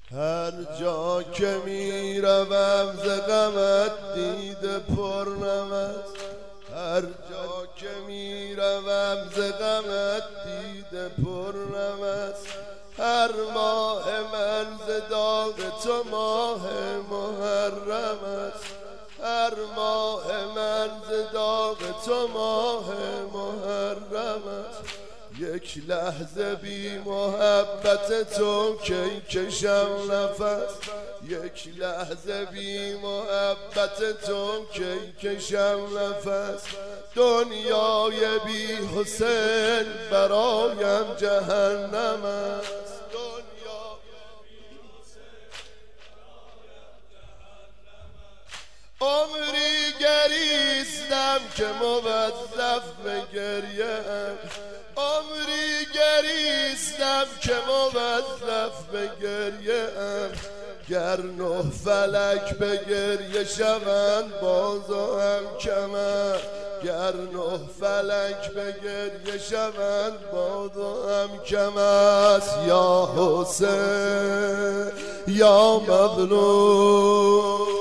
هر جا که میروم ز غمت دیده پر نمست، هر جا که میروم ز غمت دیده پر نمست. هر ماه من ز داغ تو ماه محرم است، هر ماه من ز داغ تو ماه محرم است. یک لحظه بی محبت تو کی کشم نفس، یک لحظه بی محبت تو کی کشم نفس. دنیای بی حسین برایم جهنم است، عمری گریستم که موظف به گریه‌ام، عمری گریستم که موظف به گریه‌ام. گر نه فلک به گریه شوند باز و هم کمر، گر نه فلک به گریه شوند باز و هم کم است. یا حسین یا مظلوم،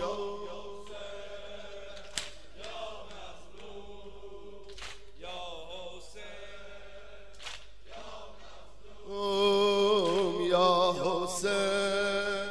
یا حسین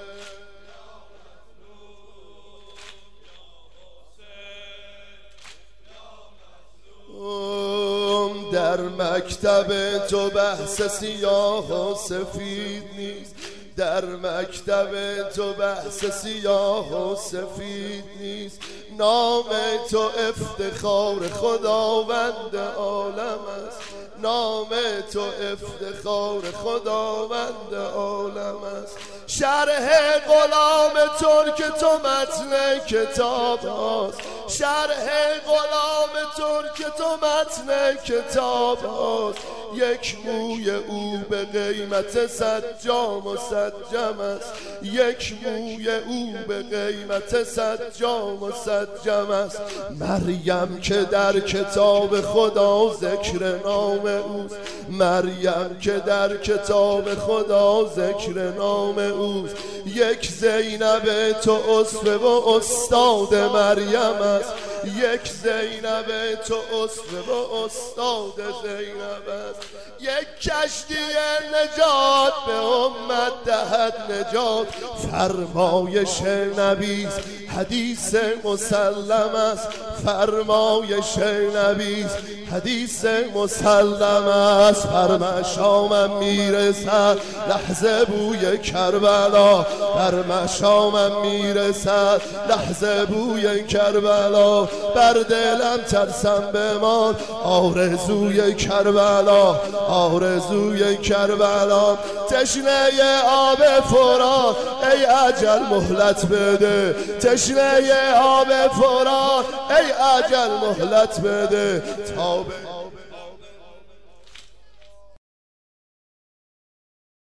در مکتب تو بحث سیاه و سفید نیست، در مکتب تو بحث سیاه و سفید نیست. نام تو افتخار خداوند عالم است، نام تو افتخار خداوند عالم است. شرح غلام ترک تو متن کتاب هاست، شرح غلام ترک تو متن کتاب هاست. یک موی او به قیمت 100 جام و 100 جم است، یک موی او به قیمت 100 جام و 100 جم است. مریم که در کتاب خدا ذکر نام اوست، مریم که در کتاب خدا ذکر نام اوست. یک زینب تو اسوه و استاد مریم است، یک زینب تو اسوه و استاد زینب است. یک کشتی نجات به امت دهد نجات، فرمایش نبی حدیث مسلم است، فرمایش نبی حدیث مسلم است. بر مشامم میرسد لحظه بوی کربلا، بر مشامم میرسد لحظه بوی کربلا. بر دلم ترسم بمان آرزوی کربلا، آرزوی کربلا. تشنه آب فرات ای اجل مهلت بده، تشنه آب فرات ای اجل مهلت بده. تا